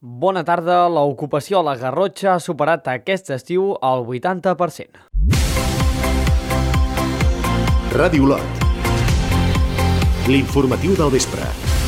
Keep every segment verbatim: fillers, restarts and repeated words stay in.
Bona tarda. L'ocupació a la Garrotxa ha superat aquest estiu el vuitanta per cent. Ràdio Olot. L'informatiu del vespre.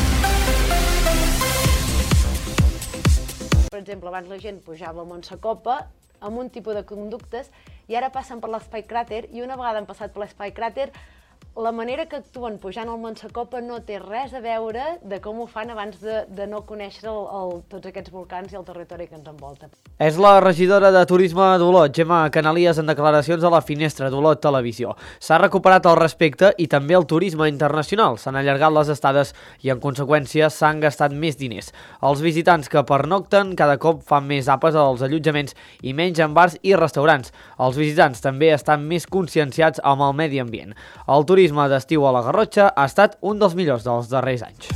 Per exemple, abans la gent pujava a Montsacopa amb un tipus de conductes i ara passen per l'Espai Cràter i una vegada han passat per l'Espai Cràter la manera que actuen pujant al Montsacopa no té res a veure de com ho fan abans de, de no conèixer el, el, tots aquests volcans i el territori que ens envolta. És la regidora de Turisme d'Olot, Gemma Canalies, en declaracions a la Finestra d'Olot Televisió. S'ha recuperat el respecte i també el turisme internacional. S'han allargat les estades i, en conseqüència, s'han gastat més diners. Els visitants que pernocten cada cop fan més àpats als allotjaments i menys en bars i restaurants. Els visitants també estan més conscienciats amb el medi ambient. El turisme d'estiu a la Garrotxa ha estat un dels millors dels darrers anys.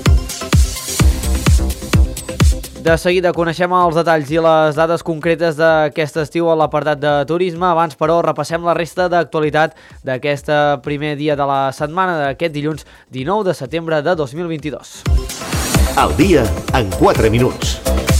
De seguida coneixem els detalls i les dades concretes d'aquest estiu a l'apartat de turisme. Abans, però, repassem la resta d'actualitat d'aquest primer dia de la setmana d'aquest dilluns dinou de setembre de dos mil vint-i-dos. Al dia en quatre minuts.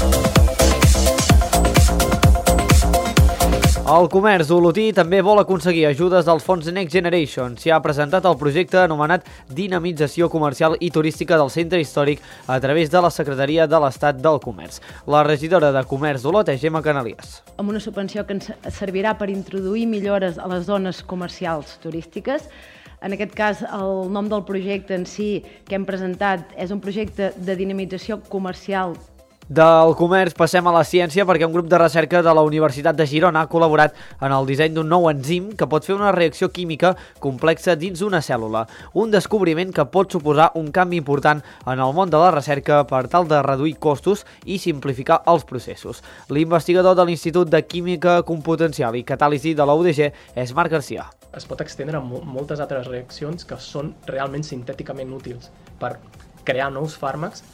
El comerç olotí també vol aconseguir ajudes dels fons Next Generation. S'hi ha presentat el projecte anomenat Dinamització Comercial i Turística del Centre Històric a través de la Secretaria de l'Estat del Comerç. La regidora de Comerç d'Olot és Gemma Canalies. Amb una subvenció que ens servirà per introduir millores a les zones comercials turístiques. En aquest cas, el nom del projecte en si que hem presentat és un projecte de dinamització comercial. Del comerç passem a la ciència perquè un grup de recerca de la Universitat de Girona ha col·laborat en el disseny d'un nou enzim que pot fer una reacció química complexa dins una cèl·lula. Un descobriment que pot suposar un canvi important en el món de la recerca per tal de reduir costos i simplificar els processos. L'investigador de l'Institut de Química Competencial i Catàlisi de la U D G és Marc Garcia. Es pot extendre a moltes altres reaccions que són realment sintèticament útils per crear nous fàrmacs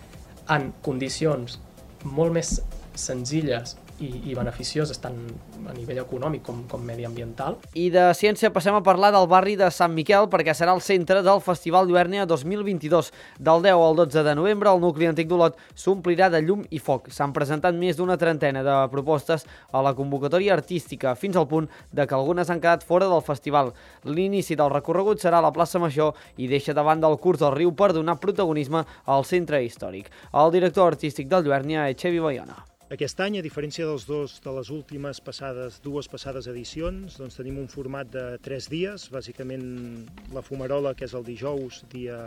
en condicions molt més senzilles i, i beneficioses tant a nivell econòmic com, com mediambiental. I de ciència passem a parlar del barri de Sant Miquel perquè serà el centre del Festival Lluèrnia dos mil vint-i-dos. Del deu al dotze de novembre el nucli antic d'Olot s'omplirà de llum i foc. S'han presentat més d'una trentena de propostes a la convocatòria artística, fins al punt de que algunes han quedat fora del festival. L'inici del recorregut serà a la plaça Major i deixa de banda el curs del riu per donar protagonisme al centre històric. El director artístic del Lluèrnia és Xevi Bayona. Aquest any, a diferència dels dos de les últimes passades, dues passades edicions, doncs tenim un format de tres dies, bàsicament la fumarola, que és el dijous, dia,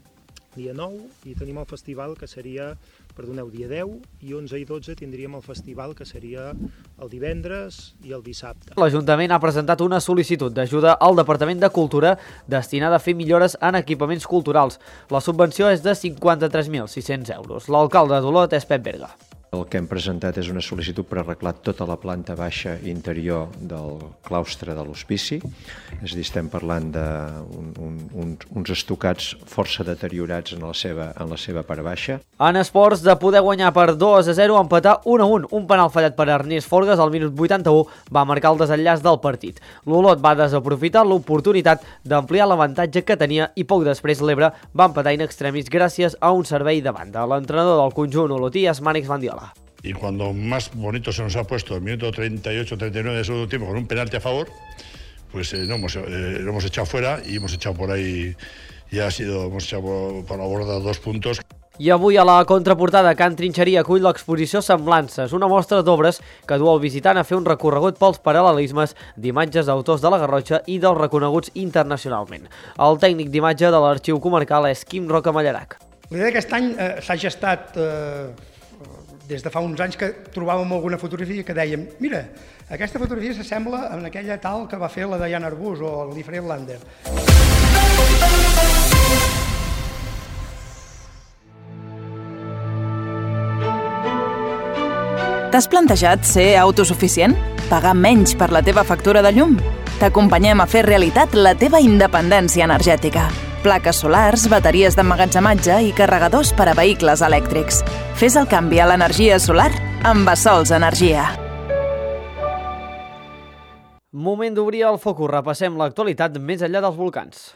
dia nou, i tenim el festival, que seria, perdoneu, dia deu, i onze i dotze tindríem el festival, que seria el divendres i el dissabte. L'Ajuntament ha presentat una sol·licitud d'ajuda al Departament de Cultura destinada a fer millores en equipaments culturals. La subvenció és de cinquanta-tres mil sis-cents euros. L'alcalde d'Olot és Pep Berga. El que hem presentat és una sol·licitud per arreglar tota la planta baixa interior del claustre de l'hospici. És a dir, estem parlant d'uns un, un, uns estucats força deteriorats en la seva, en la seva part baixa. En esports, de poder guanyar per dos a zero, empatar un a un. Un penal fallat per Ernest Forgas al minut vuitanta-u va marcar el desenllaç del partit. L'Olot va desaprofitar l'oportunitat d'ampliar l'avantatge que tenia i poc després l'Ebre va empatar in extremis gràcies a un servei de banda. L'entrenador del conjunt olotí és Mànix Bandiola. Y cuando más bonito se nos ha puesto el minuto treinta y ocho treinta y nueve de segundo tiempo con un penalti a favor, pues eh, no hemos, eh, lo hemos echado fuera y hemos echado por ahí, ya ha sido, hemos echado por, por la borda dos puntos. I avui a la contraportada Can Trinxeria acull l'exposició Semblances, una mostra d'obres que du el visitant a fer un recorregut pels paral·lelismes d'imatges d'autors de la Garrotxa i dels reconeguts internacionalment. El tècnic d'imatge de l'Arxiu Comarcal és Quim Roca Mallarac. L'idea d'aquest any eh, s'ha gestat eh, des de fa uns anys que trobàvem alguna fotografia que dèiem mira, aquesta fotografia s'assembla a aquella tal que va fer la Diana Arbus o el Lee Friedlander. T'has plantejat ser autosuficient? Pagar menys per la teva factura de llum? T'acompanyem a fer realitat la teva independència energètica. Plaques solars, bateries d'emmagatzematge i carregadors per a vehicles elèctrics. Fes el canvi a l'energia solar amb Bassols Energia. Moment d'obrir el focus. Repassem l'actualitat més enllà dels volcans.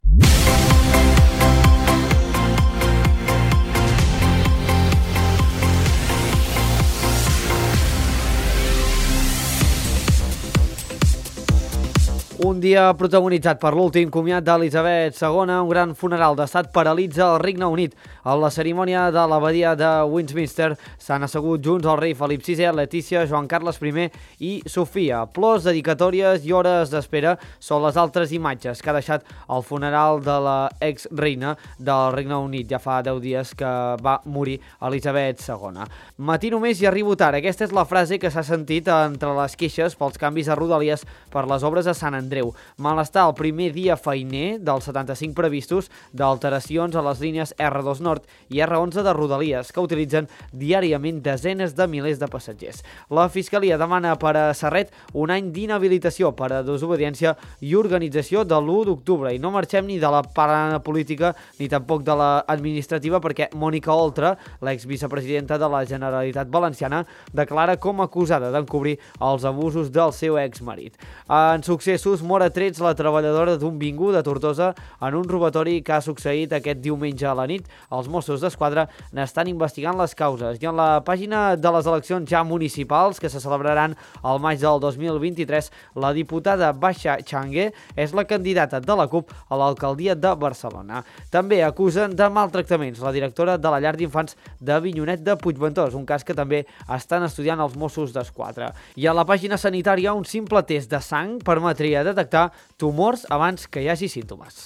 Un dia protagonitzat per l'últim comiat d'Elisabet segona, un gran funeral d'estat paralitza el Regne Unit. A la cerimònia de l'abadia de Westminster s'han assegut junts el rei Felip sisè, Letícia, Joan Carles primer i Sofia. Plors, dedicatòries i hores d'espera són les altres imatges que ha deixat el funeral de la ex-reina del Regne Unit. Ja fa deu dies que va morir Elisabet segona. Matí només i arribo tard. Aquesta és la frase que s'ha sentit entre les queixes pels canvis a Rodalies per les obres a Sant Andreu. Malestar el primer dia feiner dels setanta-cinc previstos d'alteracions a les línies erre dos Nord i erre onze de Rodalies, que utilitzen diàriament desenes de milers de passatgers. La Fiscalia demana per a Serret un any d'inhabilitació per a desobediència i organització de l'u d'octubre. I no marxem ni de la plana política ni tampoc de l'administrativa, perquè Mònica Oltra, l'exvicepresidenta de la Generalitat Valenciana, declara com acusada d'encobrir els abusos del seu exmarit. En successos, mor a trets la treballadora d'un bingo de Tortosa en un robatori que ha succeït aquest diumenge a la nit. Els Mossos d'Esquadra n'estan investigant les causes. I en la pàgina de les eleccions ja municipals, que se celebraran al maig del dos mil vint-i-tres, la diputada Baixa Changue és la candidata de la CUP a l'alcaldia de Barcelona. També acusen de maltractaments la directora de la llar d'infants de Avinyonet de Puigventós, un cas que també estan estudiant els Mossos d'Esquadra. I a la pàgina sanitària, un simple test de sang permetria detectar tumors abans que hi hagi símptomes.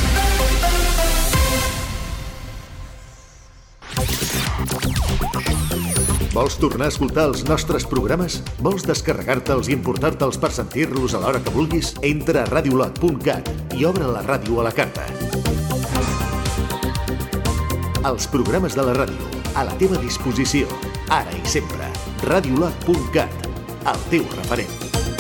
Vols tornar a escoltar els nostres programes? Vols descarregar-te'ls i importar-te'ls per sentir-los a l'hora que vulguis? Entra a radiolot punt cat i obre la ràdio a la carta. Els programes de la ràdio, a la teva disposició, ara i sempre. radiolot punt cat, el teu referent.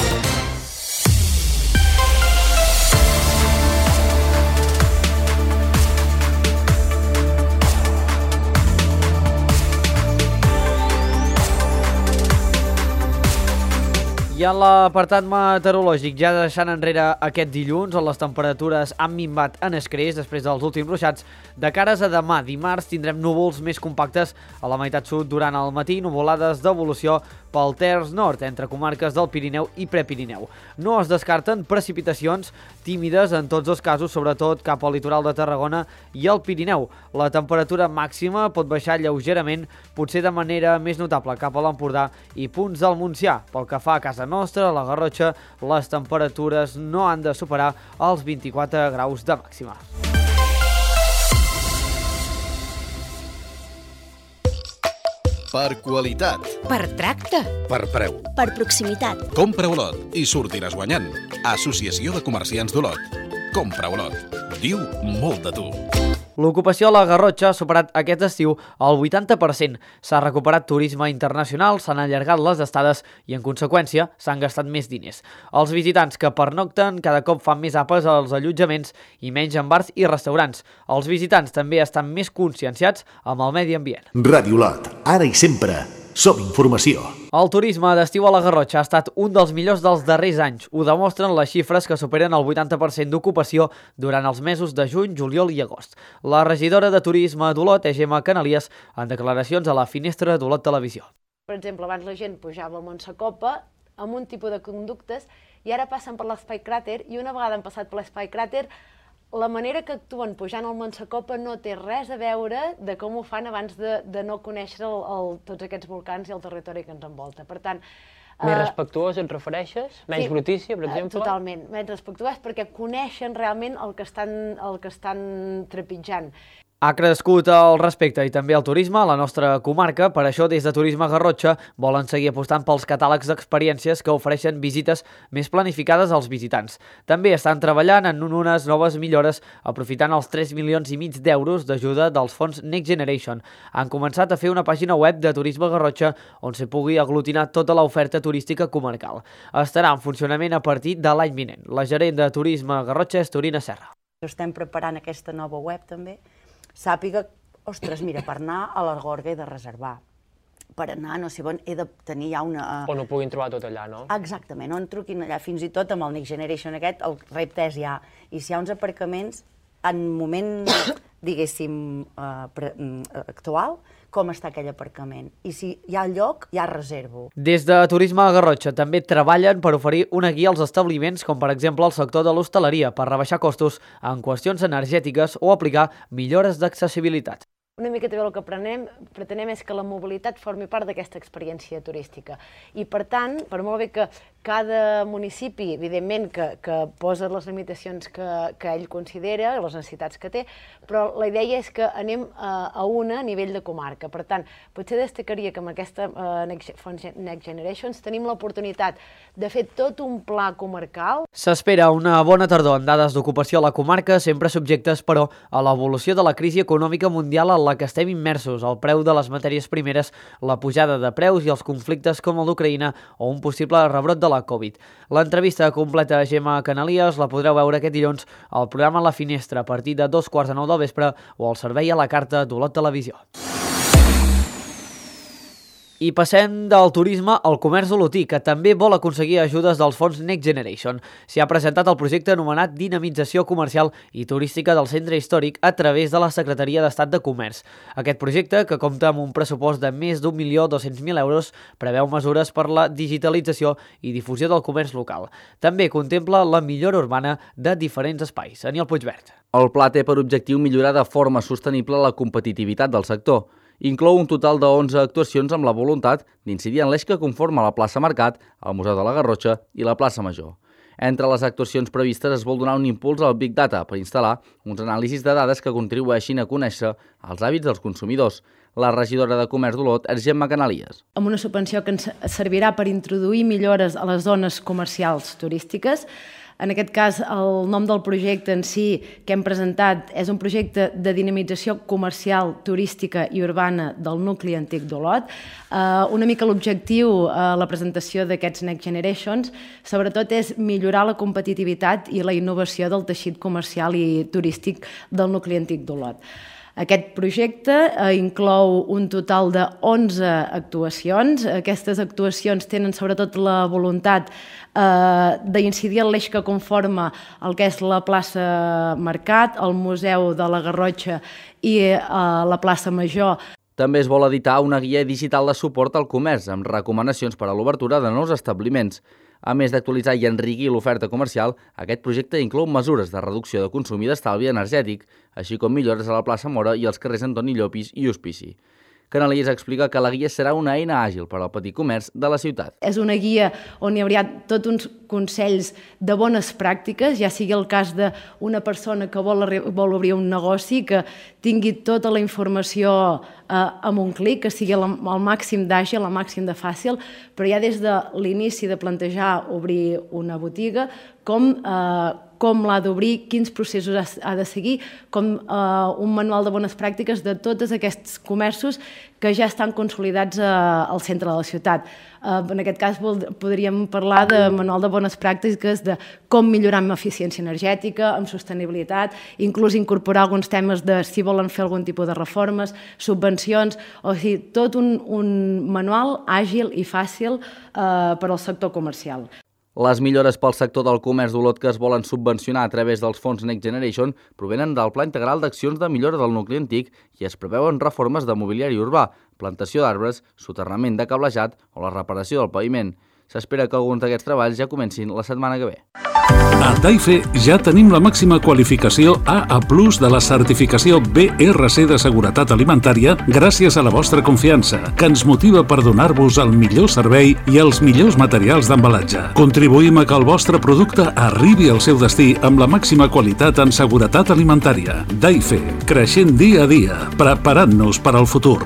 I en l'apartat meteorològic, ja deixant enrere aquest dilluns, on les temperatures han minvat en escreix després dels últims ruixats, de cares a demà, dimarts, tindrem núvols més compactes a la meitat sud durant el matí, nuvolades d'evolució pel terç nord, entre comarques del Pirineu i Prepirineu. No es descarten precipitacions tímides en tots els casos, sobretot cap al litoral de Tarragona i el Pirineu. La temperatura màxima pot baixar lleugerament, potser de manera més notable cap a l'Empordà i punts del Montsià. Pel que fa a casa nostra, a la Garrotxa, les temperatures no han de superar els vint-i-quatre graus de màxima. Per qualitat. Per tracte. Per preu. Per proximitat. Compra Olot i sortiràs guanyant. Associació de Comerciants d'Olot. Compra Olot. Diu molt de tu. L'ocupació a la Garrotxa ha superat aquest estiu el vuitanta per cent. S'ha recuperat turisme internacional, s'han allargat les estades i, en conseqüència, s'han gastat més diners. Els visitants que pernocten cada cop fan més àpats als allotjaments i menys en bars i restaurants. Els visitants també estan més conscienciats amb el medi ambient. Radiolot, ara i sempre. Som informació. El turisme d'estiu a la Garrotxa ha estat un dels millors dels darrers anys. Ho demostren les xifres que superen el vuitanta per cent d'ocupació durant els mesos de juny, juliol i agost. La regidora de turisme d'Olot, Gemma Canalies, en declaracions a la finestra d'Olot Televisió. Per exemple, abans la gent pujava al Montsecopa amb un tipus de conductes i ara passen per l'Espai Cràter i una vegada han passat per l'Espai Cràter la manera que actuen pujant al Montsecopa no té res a veure de com ho fan abans de, de no conèixer el, el, tots aquests volcans i el territori que ens envolta. Per tant, més respectuós et refereixes? Menys sí, brutícia, per exemple? Totalment, menys respectuós perquè coneixen realment el que estan, el que estan trepitjant. Ha crescut el respecte i també el turisme a la nostra comarca. Per això, des de Turisme Garrotxa volen seguir apostant pels catàlegs d'experiències que ofereixen visites més planificades als visitants. També estan treballant en unes noves millores aprofitant els tres milions i mig d'euros d'ajuda dels fons Next Generation. Han començat a fer una pàgina web de Turisme Garrotxa on s'hi pugui aglutinar tota l'oferta turística comarcal. Estarà en funcionament a partir de l'any vinent. La gerent de Turisme Garrotxa és Torina Serra. Estem preparant aquesta nova web també. Sàpiga, ostres, mira, per anar a la Gorga he de reservar. Per anar, no sé on, he de tenir ja una... On ho puguin trobar tot allà, no? Exactament, on truquin allà, fins i tot amb el Next Generation aquest, el repte és ja. I si hi ha uns aparcaments, en moment, diguéssim, actual, com està aquell aparcament. I si hi ha lloc, ja reservo. Des de Turisme a Garrotxa també treballen per oferir una guia als establiments, com per exemple el sector de l'hostaleria, per rebaixar costos en qüestions energètiques o aplicar millores d'accessibilitat. Una mica també el que prenem, pretenem és que la mobilitat formi part d'aquesta experiència turística. I, per tant, per molt bé que cada municipi, evidentment, que, que posa les limitacions que, que ell considera, les necessitats que té, però la idea és que anem a, a una a nivell de comarca. Per tant, potser destacaria que amb aquesta uh, Next, Next Generations tenim l'oportunitat de fer tot un pla comarcal. S'espera una bona tardor en dades d'ocupació a la comarca, sempre subjectes, però, a l'evolució de la crisi econòmica mundial a la que estem immersos, el preu de les matèries primeres, la pujada de preus i els conflictes com el d'Ucraïna o un possible rebrot de la Covid. L'entrevista completa a Gemma Canalies la podreu veure aquest dilluns al programa La Finestra a partir de dos quarts de nou del vespre o al servei a la carta d'Olot Televisió. I passem del turisme al comerç olotí, que també vol aconseguir ajudes dels fons Next Generation. S'hi ha presentat el projecte anomenat Dinamització Comercial i Turística del Centre Històric a través de la Secretaria d'Estat de Comerç. Aquest projecte, que compta amb un pressupost de més d'un milió dos-cents mil euros, preveu mesures per la digitalització i difusió del comerç local. També contempla la millora urbana de diferents espais. Aniol Puigvert. El pla té per objectiu millorar de forma sostenible la competitivitat del sector. Inclou un total de onze actuacions amb la voluntat d'incidir en l'eix que conforma la plaça Mercat, el Museu de la Garrotxa i la plaça Major. Entre les actuacions previstes es vol donar un impuls al Big Data per instal·lar uns anàlisis de dades que contribueixin a conèixer els hàbits dels consumidors. La regidora de Comerç d'Olot és Gemma Canalies. Amb una subvenció que ens servirà per introduir millores a les zones comercials turístiques. En aquest cas, el nom del projecte en si que hem presentat és un projecte de dinamització comercial, turística i urbana del nucli antic d'Olot. Uh, una mica l'objectiu a uh, la presentació d'aquests Next Generations, sobretot és millorar la competitivitat i la innovació del teixit comercial i turístic del nucli antic d'Olot. Aquest projecte eh, inclou un total de onze actuacions. Aquestes actuacions tenen sobretot la voluntat eh, d'incidir en l'eix que conforma el que és la plaça Mercat, el Museu de la Garrotxa i eh, la plaça Major. També es vol editar una guia digital de suport al comerç, amb recomanacions per a l'obertura de nous establiments. A més d'actualitzar i enriquir l'oferta comercial, aquest projecte inclou mesures de reducció de consum i d'estalvi energètic, així com millores a la plaça Mora i als carrers Antoni Llopis i Hospici. Canalies explica que la guia serà una eina àgil per al petit comerç de la ciutat. És una guia on hi haurà tots uns consells de bones pràctiques, ja sigui el cas d'una persona que vol, vol obrir un negoci, que tingui tota la informació eh, amb un clic, que sigui el, el màxim d'àgil, el màxim de fàcil, però ja des de l'inici de plantejar obrir una botiga, com eh, com l'ha d'obrir, quins processos ha de seguir, com eh, un manual de bones pràctiques de tots aquests comerços que ja estan consolidats eh, al centre de la ciutat. Eh, en aquest cas podríem parlar de manual de bones pràctiques de com millorar amb eficiència energètica, amb sostenibilitat, inclús incorporar alguns temes de si volen fer algun tipus de reformes, subvencions, o sigui, tot un, un manual àgil i fàcil eh, per al sector comercial. Les millores pel sector del comerç d'Olot que es volen subvencionar a través dels fons Next Generation provenen del Pla Integral d'Accions de Millora del Nucli Antic i es preveuen reformes de mobiliari urbà, plantació d'arbres, soterrament de cablejat o la reparació del paviment. S'espera que alguns d'aquests treballs ja comencin la setmana que ve. A Taife ja tenim la màxima qualificació A A plus de la certificació B R C de seguretat alimentària gràcies a la vostra confiança, que ens motiva per donar-vos el millor servei i els millors materials d'embalatge. Contribuïm a que el vostre producte arribi al seu destí amb la màxima qualitat en seguretat alimentària. Taife, creixent dia a dia, preparant-nos per al futur.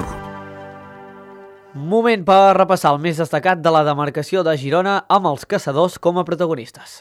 Moment per repassar el més destacat de la demarcació de Girona amb els caçadors com a protagonistes.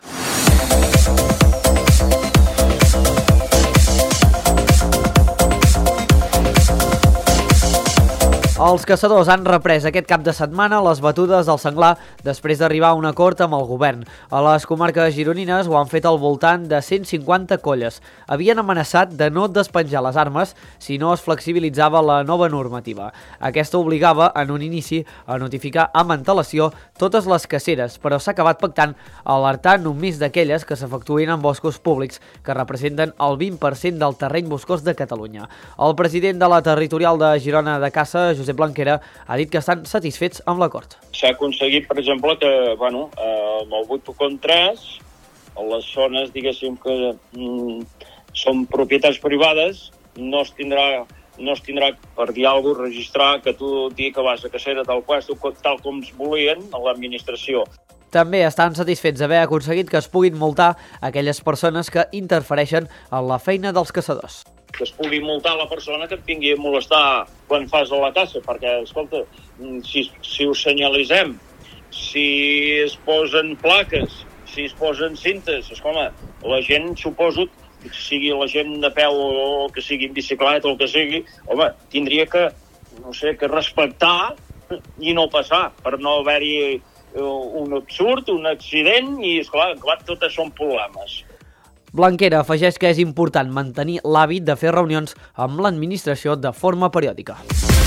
Els caçadors han reprès aquest cap de setmana les batudes del senglar després d'arribar a un acord amb el govern. A les comarques gironines ho han fet al voltant de cent cinquanta colles. Havien amenaçat de no despenjar les armes si no es flexibilitzava la nova normativa. Aquesta obligava, en un inici, a notificar amb antelació totes les caceres, però s'ha acabat pactant alertar només d'aquelles que s'efectuïn en boscos públics, que representen el vint per cent del terreny boscós de Catalunya. El president de la territorial de Girona de Caça, Josep Blanquera, ha dit que estan satisfets amb l'acord. S'ha aconseguit, per exemple, que bueno, amb el vuit contra tres, a les zones, diguéssim, que mm, són propietats privades, no es tindrà, no es tindrà per dir alguna cosa, registrar que tu digui que vas a cacera tal qual, tal com es volien a l'administració. També estan satisfets d'haver aconseguit que es puguin multar aquelles persones que interfereixen en la feina dels caçadors. Que es pugui multar la persona que et vingui a molestar quan fas a la caça, perquè, escolta, si, si ho senyalitzem, si es posen plaques, si es posen cintes, escolta, la gent, suposo, que sigui la gent de peu o que sigui en bicicleta o el que sigui, home, tindria que, no sé, que respectar i no passar, per no haver-hi un absurd, un accident, i, esclar, clar, tot això són problemes. Blanquera afegeix que és important mantenir l'hàbit de fer reunions amb l'administració de forma periòdica.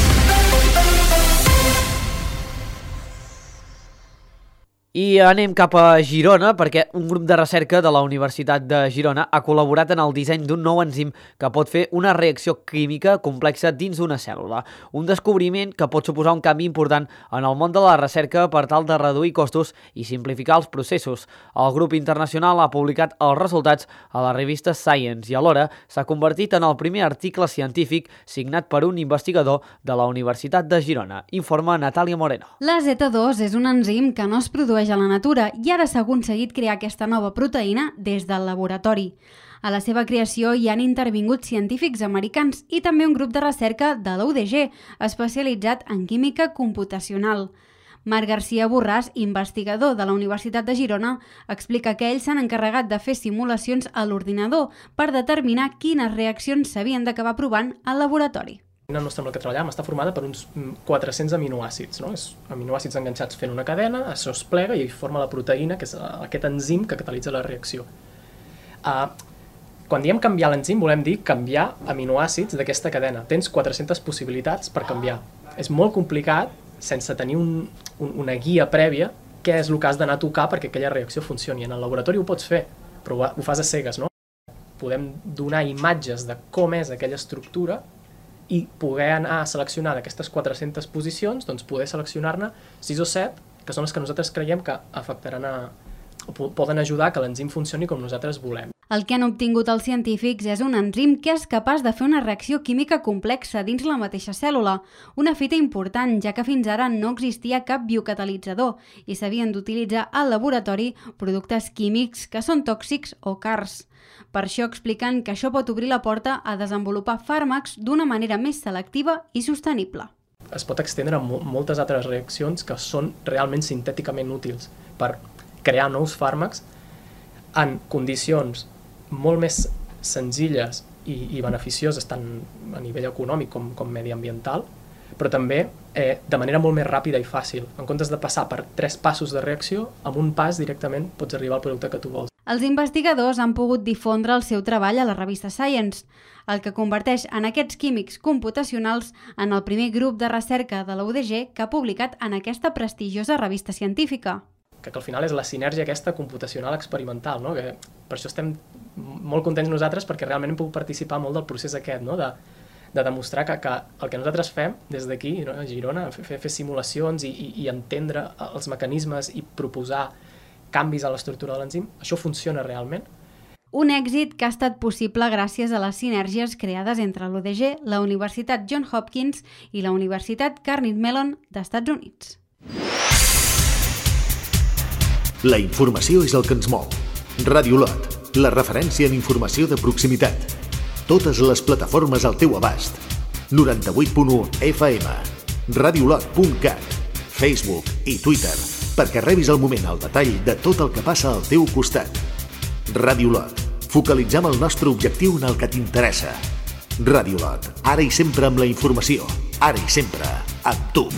I anem cap a Girona perquè un grup de recerca de la Universitat de Girona ha col·laborat en el disseny d'un nou enzim que pot fer una reacció química complexa dins d'una cèl·lula. Un descobriment que pot suposar un canvi important en el món de la recerca per tal de reduir costos i simplificar els processos. El grup internacional ha publicat els resultats a la revista Science i alhora s'ha convertit en el primer article científic signat per un investigador de la Universitat de Girona. Informa Natàlia Moreno. La zeta dos és un enzim que no es produeix a la natura i ara s'ha aconseguit crear aquesta nova proteïna des del laboratori. A la seva creació hi han intervingut científics americans i també un grup de recerca de la U D G, especialitzat en química computacional. Marc García Borràs, investigador de la Universitat de Girona, explica que ells s'han encarregat de fer simulacions a l'ordinador per determinar quines reaccions s'havien d'acabar provant al laboratori. La nostra amb la que treballem està formada per uns quatre-cents aminoàcids, no? És aminoàcids enganxats fent una cadena, això es plega i forma la proteïna, que és aquest enzim que catalitza la reacció. Uh, quan diem canviar l'enzim, volem dir canviar aminoàcids d'aquesta cadena. Tens quatre-centes possibilitats per canviar. És molt complicat, sense tenir un, un, una guia prèvia, què és el que has d'anar a tocar perquè aquella reacció funcioni. En el laboratori ho pots fer, però ho, ho fas a cegues, no? Podem donar imatges de com és aquella estructura i poder anar a seleccionar d'aquestes quatre-centes posicions, doncs poder seleccionar-ne sis o set, que són les que nosaltres creiem que afectaran a, o poden ajudar que l'enzim funcioni com nosaltres volem. El que han obtingut els científics és un enzim que és capaç de fer una reacció química complexa dins la mateixa cèl·lula, una fita important, ja que fins ara no existia cap biocatalitzador i s'havien d'utilitzar al laboratori productes químics que són tòxics o cars. Per això expliquen que això pot obrir la porta a desenvolupar fàrmacs d'una manera més selectiva i sostenible. Es pot extendre a moltes altres reaccions que són realment sintèticament útils per crear nous fàrmacs en condicions molt més senzilles i, i beneficioses tant a nivell econòmic com, com mediambiental, però també eh, de manera molt més ràpida i fàcil. En comptes de passar per tres passos de reacció, amb un pas directament pots arribar al producte que tu vols. Els investigadors han pogut difondre el seu treball a la revista Science, el que converteix en aquests químics computacionals en el primer grup de recerca de la U D G que ha publicat en aquesta prestigiosa revista científica. Que, que al final és la sinergia aquesta computacional experimental, no? Que per això estem molt contents nosaltres perquè realment hem pogut participar molt del procés aquest, no? de, de demostrar que, que el que nosaltres fem des d'aquí, no? A Girona, fer, fer simulacions i, i, i entendre els mecanismes i proposar canvis a l'estructura de l'enzim, això funciona realment. Un èxit que ha estat possible gràcies a les sinergies creades entre l'U D G, la Universitat Johns Hopkins i la Universitat Carnegie Mellon d'Estats Units. La informació és el que ens mou. Ràdio Lot, la referència en informació de proximitat. Totes les plataformes al teu abast. noranta-vuit punt u F M, radiolot punt cat, Facebook i Twitter, perquè rebis al moment el detall de tot el que passa al teu costat. Ràdio Lot, focalitzem el nostre objectiu en el que t'interessa. Ràdio Lot, ara i sempre amb la informació, ara i sempre. amb tu.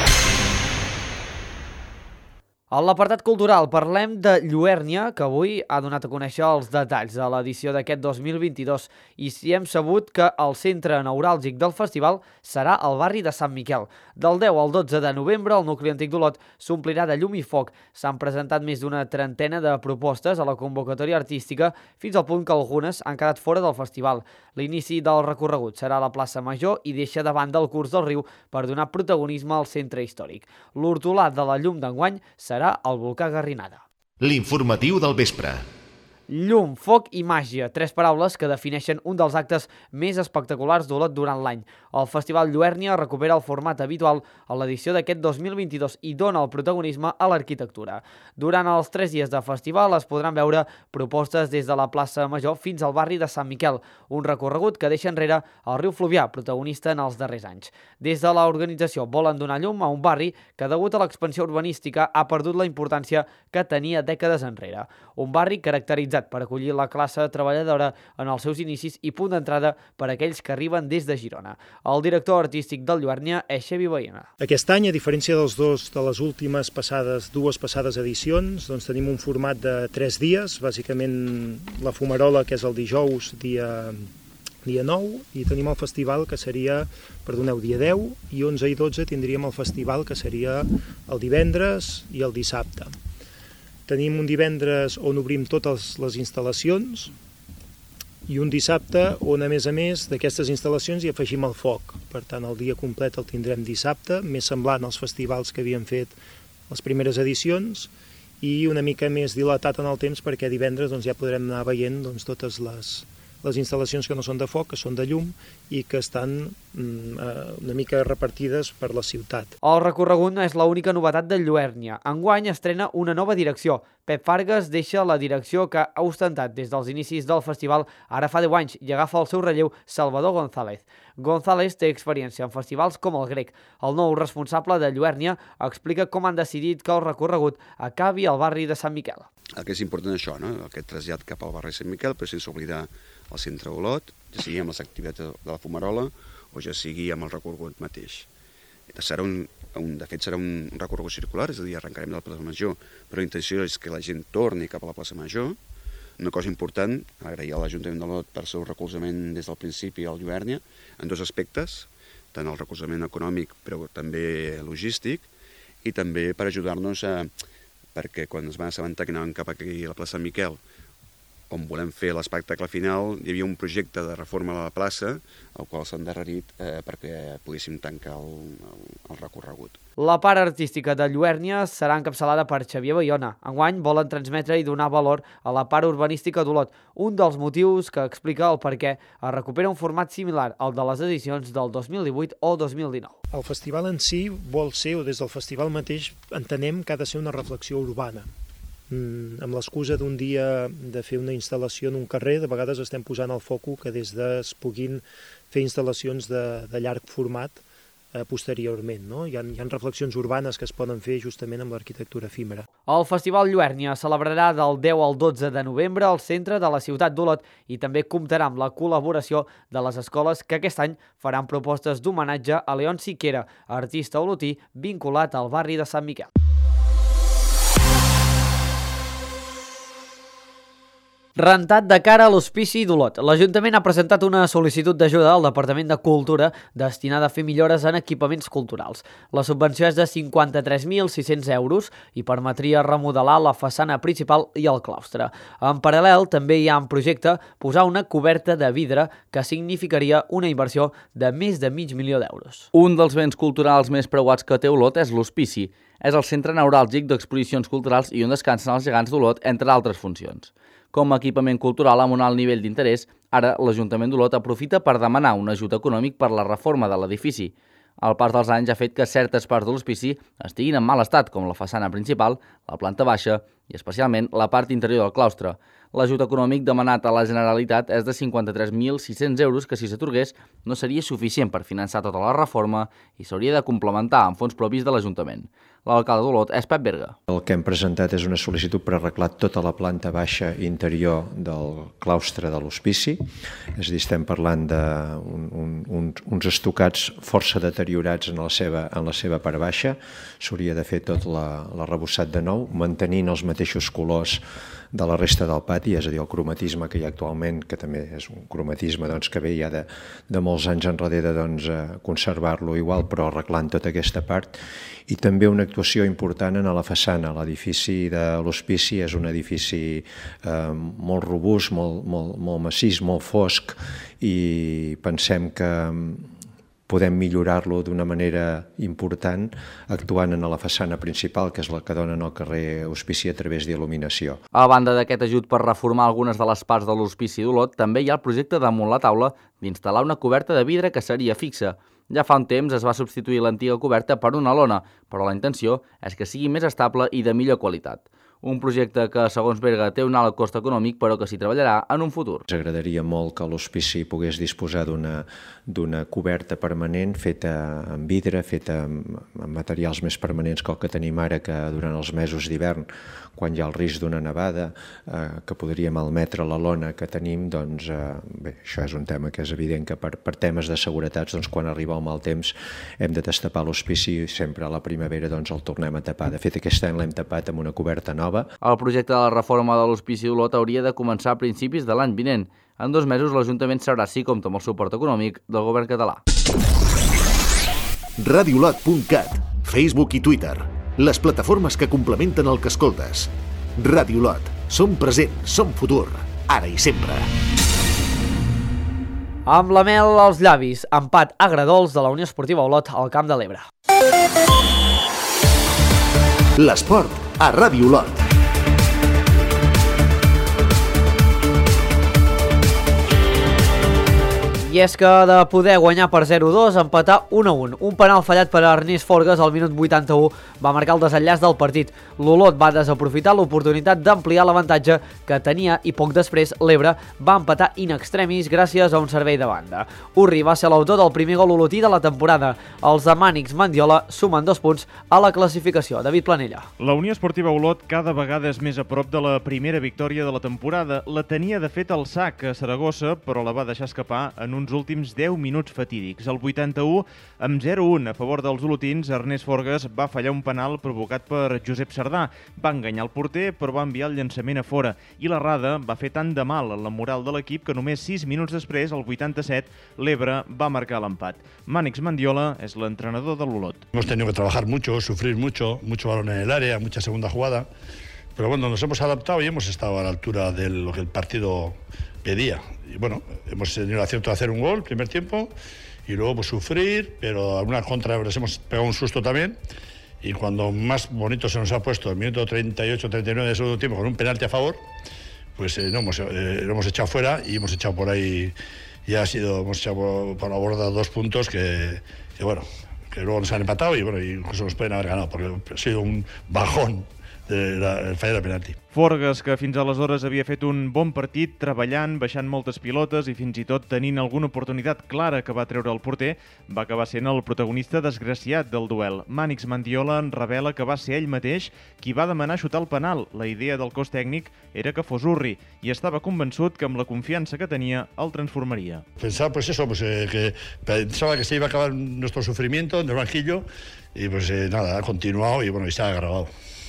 A l'apartat cultural parlem de Lluèrnia, que avui ha donat a conèixer els detalls de l'edició d'aquest dos mil vint-i-dos, i si hem sabut que el centre neuràlgic del festival serà al barri de Sant Miquel. Del deu al dotze de novembre, el nucli antic d'Olot s'omplirà de llum i foc. S'han presentat més d'una trentena de propostes a la convocatòria artística, fins al punt que algunes han quedat fora del festival. L'inici del recorregut serà a la plaça Major i deixa de banda el curs del riu per donar protagonisme al centre històric. L'hortolà de la llum d'enguany serà al volcà Garrinada. L'informatiu del vespre. Llum, foc i màgia, tres paraules que defineixen un dels actes més espectaculars d'Olot durant l'any. El Festival Lluèrnia recupera el format habitual a l'edició d'aquest dos mil vint-i-dos i dona el protagonisme a l'arquitectura. Durant els tres dies de festival es podran veure propostes des de la plaça Major fins al barri de Sant Miquel, un recorregut que deixa enrere el riu Fluvià, protagonista en els darrers anys. Des de l'organització volen donar llum a un barri que, degut a l'expansió urbanística, ha perdut la importància que tenia dècades enrere. Un barri caracteritzat per acollir la classe treballadora en els seus inicis i punt d'entrada per a aquells que arriben des de Girona. El director artístic del Lluèrnia és Xavi Baena. Aquest any, a diferència dels dos de les últimes passades, dues passades edicions, doncs tenim un format de tres dies, bàsicament la fumarola, que és el dijous, dia, dia nou, i tenim el festival, que seria, perdoneu, dia deu, i onze i dotze tindríem el festival, que seria el divendres i el dissabte. Tenim un divendres on obrim totes les instal·lacions i un dissabte on, a més a més, d'aquestes instal·lacions hi afegim el foc. Per tant, el dia complet el tindrem dissabte, més semblant als festivals que havíem fet les primeres edicions i una mica més dilatat en el temps perquè divendres doncs, ja podrem anar veient doncs, totes les, les instal·lacions que no són de foc, que són de llum i que estan mm, una mica repartides per la ciutat. El recorregut no és l'única novetat de Lluèrnia. Enguany estrena una nova direcció. Pep Fargas deixa la direcció que ha ostentat des dels inicis del festival ara fa deu anys i agafa el seu relleu Salvador González. González té experiència en festivals com el Grec. El nou responsable de Lluèrnia explica com han decidit que el recorregut acabi al barri de Sant Miquel. El que és important això, no? Aquest trasllat cap al barri de Sant Miquel, però sense oblidar el centre Olot, ja sigui amb les activitats de la fumarola o ja sigui amb el recorregut mateix. Serà un, un, de fet, serà un recorregut circular, és a dir, arrencarem de la plaça Major, però la intenció és que la gent torni cap a la plaça Major. Una cosa important, agrair a l'Ajuntament d'Olot per seu recolzament des del principi al Lluèrnia, en dos aspectes, tant el recolzament econòmic, però també logístic, i també per ajudar-nos a... perquè quan es van assabentar que anàvem cap aquí a la plaça Miquel, on volem fer l'espectacle final, hi havia un projecte de reforma a la plaça, el qual s'ha endarrerit eh, perquè poguéssim tancar el, el, el recorregut. La part artística de Lluèrnia serà encapçalada per Xavier Bayona. Enguany volen transmetre i donar valor a la part urbanística d'Olot, un dels motius que explica el perquè es recupera un format similar al de les edicions del dos mil divuit o dos mil dinou. El festival en si vol ser, o des del festival mateix, entenem que ha de ser una reflexió urbana. Mm, amb l'excusa d'un dia de fer una instal·lació en un carrer, de vegades estem posant el foco que des de es puguin fer instal·lacions de, de llarg format eh, posteriorment. No? Hi ha, hi ha reflexions urbanes que es poden fer justament amb l'arquitectura efímera. El Festival Lluèrnia celebrarà del deu al dotze de novembre al centre de la ciutat d'Olot i també comptarà amb la col·laboració de les escoles que aquest any faran propostes d'homenatge a León Siquera, artista olotí vinculat al barri de Sant Miquel. Rentat de cara a l'Hospici d'Olot. L'Ajuntament ha presentat una sol·licitud d'ajuda al Departament de Cultura destinada a fer millores en equipaments culturals. La subvenció és de cinquanta-tres mil sis-cents euros i permetria remodelar la façana principal i el claustre. En paral·lel, també hi ha en projecte posar una coberta de vidre que significaria una inversió de més de mig milió d'euros. Un dels béns culturals més preuats que té Olot és l'Hospici. És el centre neuràlgic d'exposicions culturals i on descansen els gegants d'Olot, entre altres funcions. Com a equipament cultural amb un alt nivell d'interès, ara l'Ajuntament d'Olot aprofita per demanar un ajut econòmic per la reforma de l'edifici. El pas dels anys ha fet que certes parts de l'hospici estiguin en mal estat, com la façana principal, la planta baixa i especialment la part interior del claustre. L'ajut econòmic demanat a la Generalitat és de cinquanta-tres mil sis-cents euros que, si s'atorgués, no seria suficient per finançar tota la reforma i s'hauria de complementar amb fons propis de l'Ajuntament. L'alcalde d'Olot és Pep Berga. El que hem presentat és una sol·licitud per arreglar tota la planta baixa interior del claustre de l'hospici. És a dir, estem parlant d'uns un, un, uns estucats força deteriorats en la seva, en la seva part baixa. S'hauria de fer tot l'arrebossat de nou, mantenint els mateixos colors de la resta del pati, és a dir, el cromatisme que hi ha actualment, que també és un cromatisme doncs, que ve ja de, de molts anys enrere, doncs, conservar-lo igual, però arreglant tota aquesta part. I també una actuació important en la façana. L'edifici de l'hospici és un edifici eh, molt robust, molt, molt, molt massís, molt fosc, i pensem que podem millorar-lo d'una manera important actuant en la façana principal, que és la que dona al carrer Hospici a través d'il·luminació. A banda d'aquest ajut per reformar algunes de les parts de l'Hospici d'Olot, també hi ha el projecte damunt la taula d'instal·lar una coberta de vidre que seria fixa. Ja fa un temps es va substituir l'antiga coberta per una lona, però la intenció és que sigui més estable i de millor qualitat. Un projecte que, segons Berga, té un alt cost econòmic, però que s'hi treballarà en un futur. Ens agradaria molt que l'hospici pogués disposar d'una coberta permanent feta amb vidre, feta amb materials més permanents que el que tenim ara, que durant els mesos d'hivern, quan hi ha el risc d'una nevada, eh, que podria malmetre la lona que tenim, doncs, eh, bé, això és un tema que és evident que per, per temes de seguretat, doncs, quan arriba el mal temps hem de destapar l'hospici i sempre a la primavera doncs, el tornem a tapar. De fet, aquest any l'hem tapat amb una coberta nova. El projecte de la reforma de l'Hospici d'Olot hauria de començar a principis de l'any vinent. En dos mesos l'Ajuntament sabrà si compta amb el suport econòmic del govern català. radiolot punt cat, Facebook i Twitter, les plataformes que complementen el que escoltes. Radiolot, som present, som futur, ara i sempre. Amb la mel als llavis, empat agradols de la Unió Esportiva Olot al Camp de l'Ebre. L'esport a Ràdio Olot. I és que de poder guanyar per zero a dos, empatar un a un. Un penal fallat per Ernest Forgues al minut vuitanta-u va marcar el desenllaç del partit. L'Olot va desaprofitar l'oportunitat d'ampliar l'avantatge que tenia i poc després l'Ebre va empatar in extremis gràcies a un servei de banda. Urri va ser l'autor del primer gol olotí de la temporada. Els de Mànix Mandiola sumen dos punts a la classificació. David Planella. La Unió Esportiva Olot cada vegada és més a prop de la primera victòria de la temporada. La tenia de fet el sac a Saragossa, però la va deixar escapar en uns últims deu minuts fatídics. Al vuitanta-u, amb zero a un a favor dels olotins, Ernest Forgues va fallar un penal provocat per Josep Sardà. Va enganyar el porter, però va enviar el llançament a fora. I l'errada va fer tant de mal a la moral de l'equip que només sis minuts després, al vuitanta-set, l'Ebre va marcar l'empat. Mànix Mandiola és l'entrenador de l'Olot. Hemos tenido que trabajar mucho, sufrir mucho, mucho balón en el área, mucha segunda jugada, pero bueno, nos hemos adaptado y hemos estado a la altura de lo que el partido pedía. Y bueno, hemos tenido el acierto de hacer un gol, primer tiempo, y luego pues sufrir, pero alguna contra les hemos pegado un susto también. Y cuando más bonito se nos ha puesto el minuto treinta y ocho treinta y nueve de segundo tiempo con un penalti a favor, pues eh, no hemos, eh, lo hemos echado fuera y hemos echado por ahí, ya ha sido, hemos echado por, por la borda dos puntos que, que bueno, que luego nos han empatado y bueno, y incluso nos pueden haber ganado, porque ha sido un bajón de la, el fallo de penalti. Forgues, que fins aleshores havia fet un bon partit, treballant, baixant moltes pilotes i fins i tot tenint alguna oportunitat clara que va treure el porter, va acabar sent el protagonista desgraciat del duel. Mànix Mandiola en revela que va ser ell mateix qui va demanar xutar el penal. La idea del cos tècnic era que fos Urri i estava convençut que amb la confiança que tenia el transformaria. Pensaba pues eso, pues eh, que pensaba que se iba a acabar nuestro sufrimiento en el banquillo y pues eh, nada, ha continuado y bueno, y se ha grabado.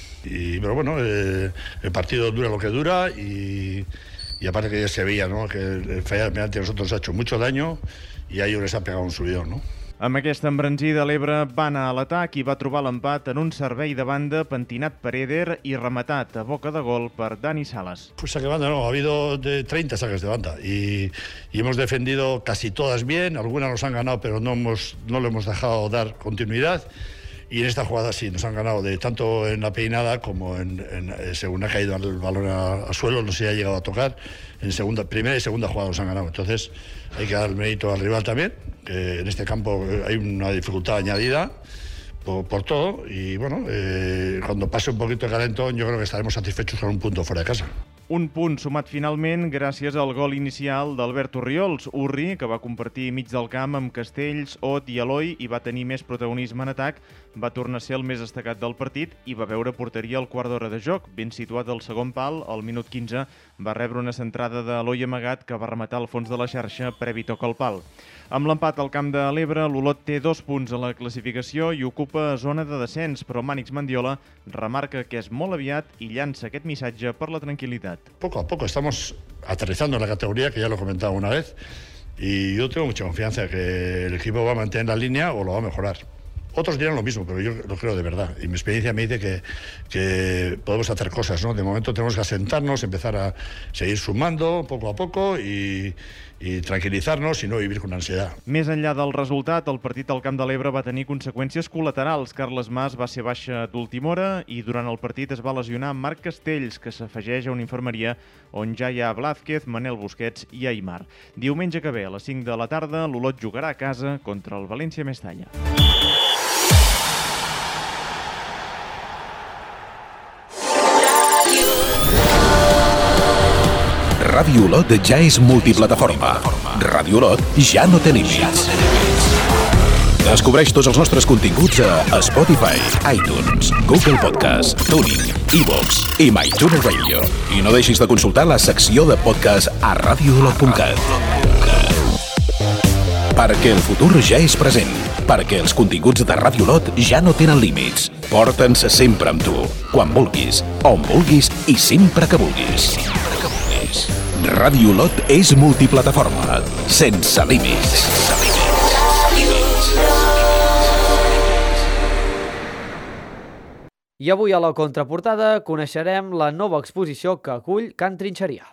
Y, pero bueno, eh, el partido dura lo que dura y, y aparte que ya se veía, ¿no?, que el fallar el penalti a nosotros nos ha hecho mucho daño y a ellos les ha pegado un subidón, ¿no? Amb aquesta embranzida, l'Ebre va anar a l'atac i va trobar l'empat en un servei de banda pentinat per Eder i rematat a boca de gol per Dani Salas. Pues saque de banda no, ha habido de treinta saques de banda y, y hemos defendido casi todas bien, algunas nos han ganado pero no, hemos, no le hemos dejado dar continuidad. Y en esta jugada sí, nos han ganado de tanto en la peinada como en, en según ha caído el balón al suelo, no se ha llegado a tocar. En segunda, primera y segunda jugada nos han ganado. Entonces hay que dar el mérito al rival también, que en este campo hay una dificultad añadida, por, por todo y bueno, eh, cuando pase un poquito de calentón yo creo que estaremos satisfechos con un punto fuera de casa. Un punt sumat finalment gràcies al gol inicial d'Albert Orriols. Urri, que va compartir mig del camp amb Castells, Ot i Eloi i va tenir més protagonisme en atac, va tornar a ser el més destacat del partit i va veure porteria al quart d'hora de joc. Ben situat al segon pal, al minut quinze, va rebre una centrada d'Eloi amagat que va rematar al fons de la xarxa previ toc al pal. Amb l'empat al camp de l'Ebre, l'Olot té dos punts a la classificació i ocupa zona de descens, però Mànix Mendiola remarca que és molt aviat i llança aquest missatge per la tranquil·litat. Poco a poco estamos aterrizando en la categoría, que ya lo he comentado una vez, y yo tengo mucha confianza que el equipo va a mantener la línea o lo va a mejorar. Otros dirán lo mismo, pero yo lo creo de verdad. Y mi experiencia me dice que, que podemos hacer cosas, ¿no? De momento tenemos que asentarnos, empezar a seguir sumando poco a poco y, i tranquil·litzar-nos i no vivir con ansiedad. Més enllà del resultat, el partit al Camp de l'Ebre va tenir conseqüències col·laterals. Carles Mas va ser baixa d'última hora i durant el partit es va lesionar Marc Castells, que s'afegeix a una infermeria on ja hi ha Blázquez, Manel Busquets i Aimar. Diumenge que ve, a les cinc de la tarda, l'Olot jugarà a casa contra el València Mestalla. Ràdio Olot ja és multiplataforma. Ràdio Olot ja no té límits. Descobreix tots els nostres continguts a Spotify, iTunes, Google Podcast, TuneIn, iVoox i MyTuner Radio. I no deixis de consultar la secció de podcast a radio olot punt cat. Perquè el futur ja és present. Perquè els continguts de Ràdio Olot ja no tenen límits. Porta'ns sempre amb tu, quan vulguis, on vulguis i sempre que vulguis. Ràdio Olot és multiplataforma, sense límits. I avui a la contraportada coneixerem la nova exposició que acull Can Trinxeria.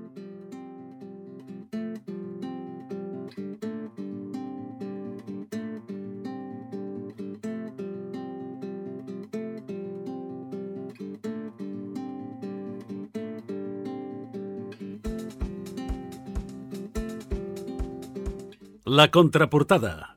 La contraportada.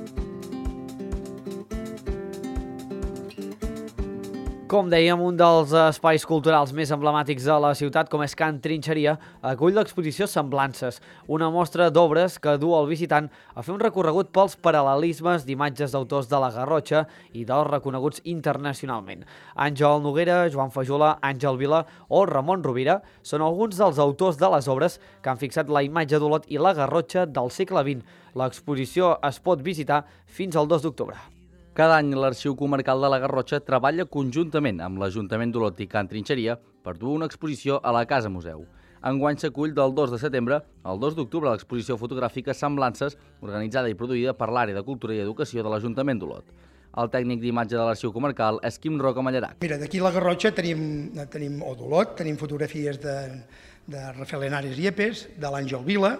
Com dèiem, un dels espais culturals més emblemàtics de la ciutat, com és Can Trinxeria, acull l'exposició Semblances, una mostra d'obres que du el visitant a fer un recorregut pels paral·lelismes d'imatges d'autors de la Garrotxa i dels reconeguts internacionalment. Àngel Noguera, Joan Fajola, Àngel Vila o Ramon Rovira són alguns dels autors de les obres que han fixat la imatge d'Olot i la Garrotxa del segle vint. L'exposició es pot visitar fins al dos d'octubre. Cada any l'Arxiu Comarcal de la Garrotxa treballa conjuntament amb l'Ajuntament d'Olot i Can Trinxeria per dur una exposició a la Casa Museu. Enguany s'acull del dos de setembre al dos d'octubre l'exposició fotogràfica Semblances, organitzada i produïda per l'Àrea de Cultura i Educació de l'Ajuntament d'Olot. El tècnic d'imatge de l'Arxiu Comarcal és Quim Roca Mallarac. Mira, d'aquí a la Garrotxa tenim, tenim o d'Olot, tenim fotografies de, de Rafael Henares Yepes, de l'Àngel Vila,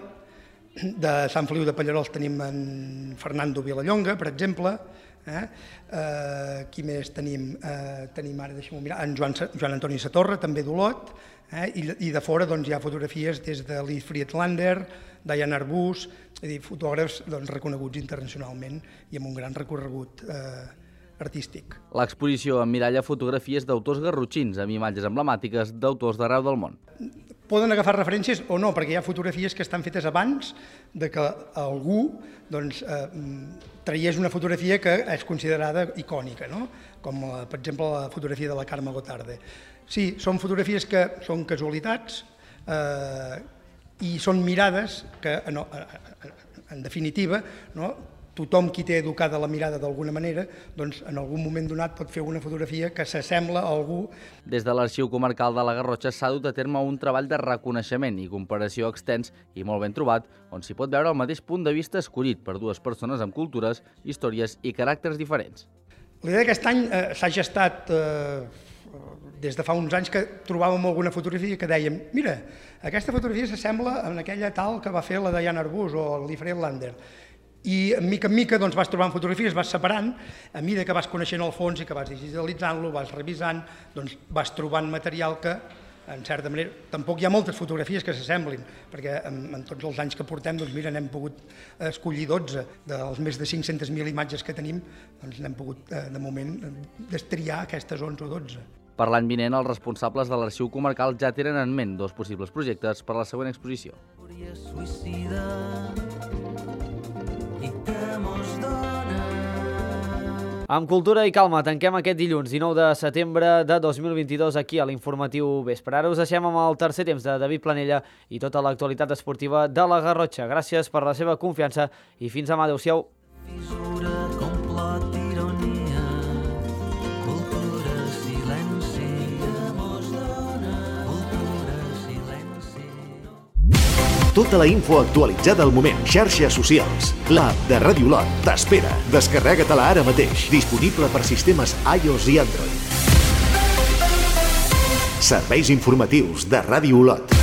de Sant Feliu de Pallarols tenim en Fernando Vilallonga, per exemple, eh? Eh, qui més tenim? Eh, tenim ara, deixem-ho mirar, en Joan, Joan Antoni Satorra, també d'Olot, eh? I, i de fora doncs, hi ha fotografies des de Lee Friedlander, Diane Arbus, és a dir, fotògrafs doncs, reconeguts internacionalment i amb un gran recorregut eh, artístic. L'exposició emmiralla fotografies d'autors garrotxins amb imatges emblemàtiques d'autors d'arreu del món. Poden agafar referències o no, perquè hi ha fotografies que estan fetes abans de que algú doncs, eh, traiés una fotografia que és considerada icònica, no? Com, la, per exemple, la fotografia de la Carme Gotarde. Sí, són fotografies que són casualitats eh, i són mirades que, no, en definitiva, no? Tothom qui té educada la mirada d'alguna manera, doncs en algun moment donat pot fer una fotografia que s'assembla a algú. Des de l'Arxiu Comarcal de la Garrotxa s'ha dut a terme un treball de reconeixement i comparació extens i molt ben trobat, on s'hi pot veure el mateix punt de vista escollit per dues persones amb cultures, històries i caràcters diferents. La idea d'aquest any eh, s'ha gestat eh, des de fa uns anys que trobàvem alguna fotografia que dèiem mira, aquesta fotografia s'assembla a aquella tal que va fer la Diane Arbus o el Lee Friedlander. I mica en mica doncs, vas trobant fotografies, vas separant, a mesura que vas coneixent el fons i que vas digitalitzant-lo, vas revisant, doncs, vas trobant material que en certa manera, tampoc hi ha moltes fotografies que s'assemblin, perquè en, en tots els anys que portem, doncs mira, n'hem pogut escollir dotze. Dels més de cinc-centes mil imatges que tenim, doncs n'hem pogut, de moment, destriar aquestes onze o dotze. Per l'any vinent, els responsables de l'Arxiu Comarcal ja tenen en ment dos possibles projectes per a la següent exposició. Amb cultura i calma tanquem aquest dilluns dinou de setembre de dos mil vint-i-dos aquí a l'Informatiu Vespre. Ara us deixem amb el tercer temps de David Planella i tota l'actualitat esportiva de la Garrotxa. Gràcies per la seva confiança i fins demà. Adéu-siau. Tota la info actualitzada al moment. Xarxes socials. L'app de Ràdio Olot t'espera. Descarrega-te-la ara mateix. Disponible per sistemes iOS i Android. Serveis informatius de Ràdio Olot.